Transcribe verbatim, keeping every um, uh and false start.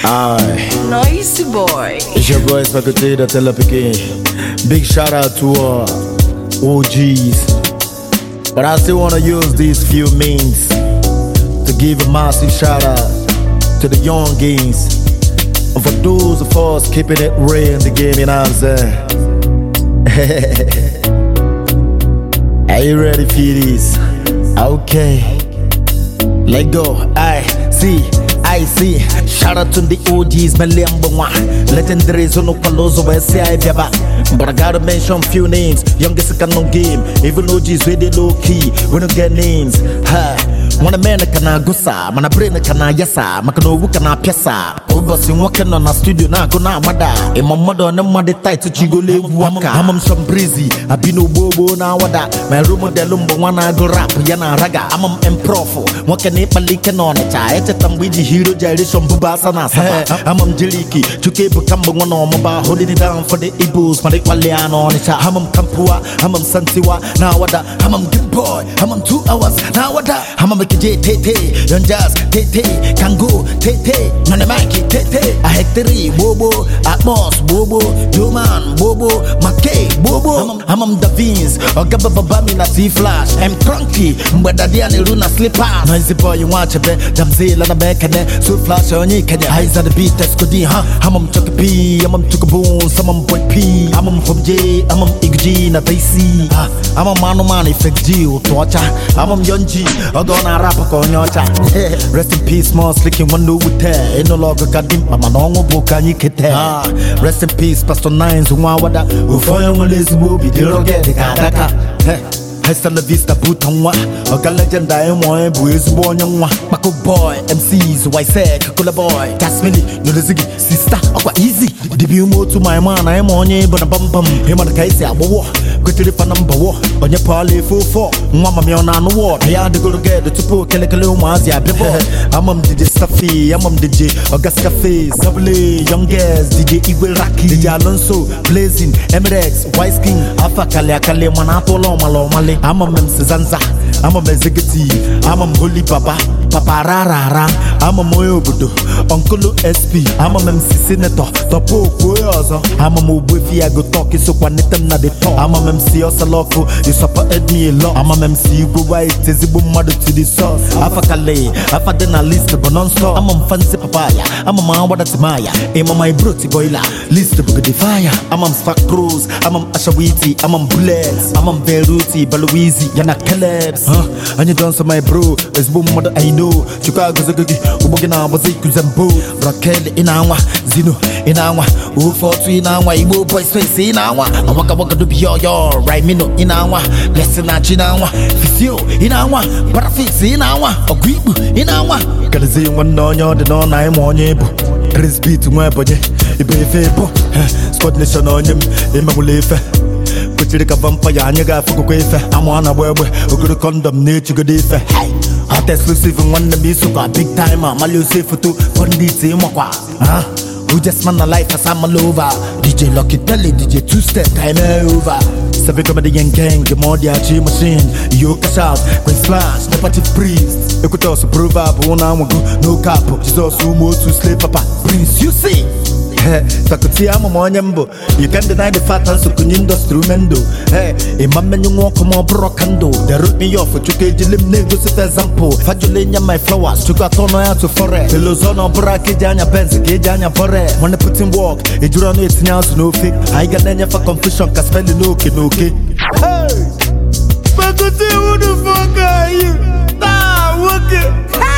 Aye. Noisy boy. It's your boy Spakute the Telepikin. Big shout out to uh, O Gs. But I still wanna use these few means to give a massive shout out to the young games. And for those of us keeping it real in the game, you know what I'm saying? Are you ready for this? Okay. Let go. I see. I see. Shout out to the O Gs, Meliambwa. Legendary Zono Palozo, where say I Baba. But I gotta mention few names. Youngest can no game. Even O Gs really low key. We don't get names. Ha. Wanna man kana gusa, mana brain kana yasa, makano kana piasa. Obasi working on a studio na gona mada. E mamado na made tight to chigole waka. Amam some breezy, abino bobo na wada. My room de lumbo wana go rap yana raga. Amam improfo, working it malika on it. I ate tambiji hero gyration bubasa na saba. Amam jiliki, chuke bukambo wana maba, holding it down for the Igbos, madik waliano on it. Amam kampua, amam santiwa, na wada. Amam good boy, amam two hours, na wada. Amam J T T, Young Jazz, T T, Kango, T T, Nanamaki, T T, a Hectory, Bobo, Atmos, Bobo, Joman, Bobo, Mackay, Bobo, Hamam Davins, or Gababami, Nasi Flash, M. Crunky, Mbadadiani, Luna Slipper, Noisy boy, you watch a bit, Jamzil, and a back and then, so flash on you, can your eyes at the beat, that's good, huh? Hamam Chuck P, Hamam Chukaboon, Samam Boy P, Hamam from J, Hamam Igji, Natasi, I'm a man of money, fake G, torture, Hamam Young G, or gonna rap on your chat. Rest in peace, more slicking one do with her. Ain't no longer got him, I'm an ongo book and you can tell. Rest in peace, Pastor Nines, who want what who for you will this movie, they don't get the Kadaka. Hesta la vista butonwa, or a legend I am one, who is born young one. Mako boy, M Cs, why say, Kakula boy, Tasmini, no the ziggy, sister, or easy. Debut more to my man, I am on you, but a bum bum, him on the case, I will go to the fan number one, on your parley full four, Mamma me on the wall. I had to go together to put Kelekalumas, yeah, before. I'm on D J Stuffy, I'm on D J Augusta Face, Sably, Young Girls, D J Eagle Raki, D J Alonso, Blazing, Emirex, Wise King, Alpha Kalia Kale, Manato Malo Male. I'm a Mem Zanza, I'm a Mezegati, I'm a Holy Papa, Papa Rara, I'm a Moyo Budo, Uncle S P, I'm a Mem Senator, Topo Koyozo, I'm a Mobufi, I go talking so Quanitum na the top, I'm a Mem C Osaloko, you support me a lot, I'm a Mem C go white, Tezibu mother to the sauce, Alpha Calais, Alpha Dena list, but non stop, I'm a fancy papaya, I'm a man what that's Maya, I'm a my broti boiler, list of the fire, I'm a Spark Cruz, I'm a Ashawiti, I'm a Bullets, I'm a Beruti, Baluizi, Yana Calebs, huh? And you dance to my bro, it's boom mother I know, Chicago Zagagi, Ubogina, Bazikus and Boo, Raquel in Awa, Zino, in Awa, who fought in Awa, Ibo boy space in Awa, I waka waka to be your, your, right mino in Awa, Lesson at Chinawa, Fisio in Awa, Parafix in Awa, or Gribu in Awa, gotta see one on your, the non I'm on you, Resby to my body, you pay favor, Scott Nation on him, in my life. Put you like a vampire and you got for a I'm on a web, who could condemn nature good if hey. Hot exclusive and one to be super big time. I'm a little safe for two for the same aqua. Huh? Who just man a life as I'm all over. D J Lucky Telly, D J Two Step, time over. Seven comedy and gang, the more the archie machine. You cash out, Queen Slash, the party priest. You could also prove up one hour go, no capo. She's also more to slip papa. Prince, you see. Faculty, I'm a monyambo. You can't deny the fact and so can instrumento. Hey, a man you walk more brocando. They wrote me off for Chuka Lim Negos example. Fajulina, my flowers, Chukatono out to forest. The Lozono Braki Janya Benz, Gajanya Forest. When I put in walk, it you run it's now no fake. I got any for confusion, can spell it okay, okay. Hey, Faculty, who the fuck are you? Ah, okay.